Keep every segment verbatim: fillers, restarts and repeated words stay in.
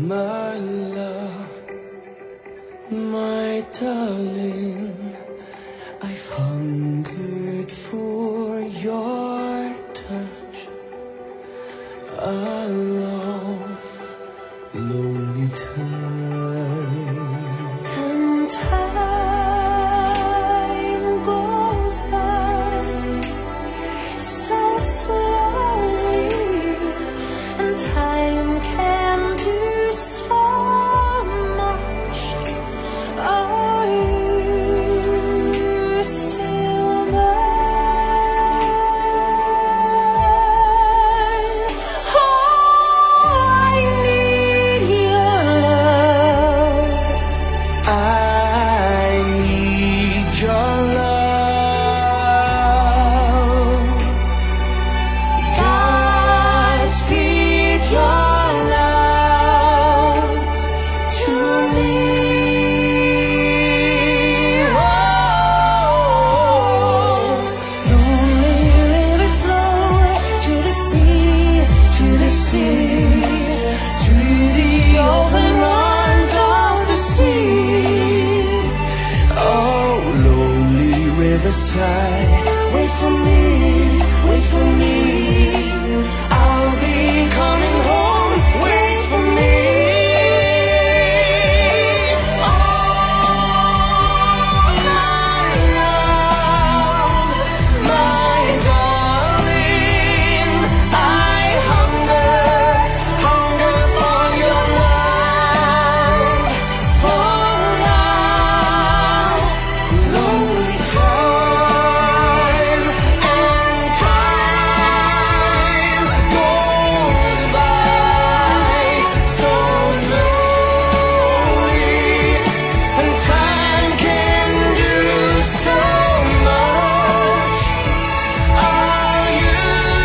My love, my darling, I've hungered for your touch. A long, lonely time. And time goes by so slowly, and time can do so much. Are you still mine? Oh, I need your love. I need your love. Godspeed your love to me. Oh, lonely rivers flow to the sea, to the sea, to the open arms of the sea. Oh, lonely riverside, wait for me, wait for me. I'll be coming home, wait for me. Oh, my love, my darling, I hunger, hunger for your love, for now. Lonely time, and time goes by so slowly, and time can do so much. Are you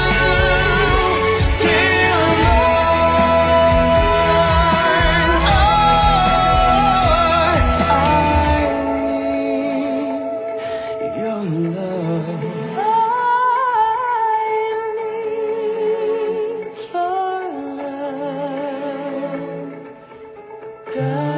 still mine? Oh, I need your love. I need your love. God.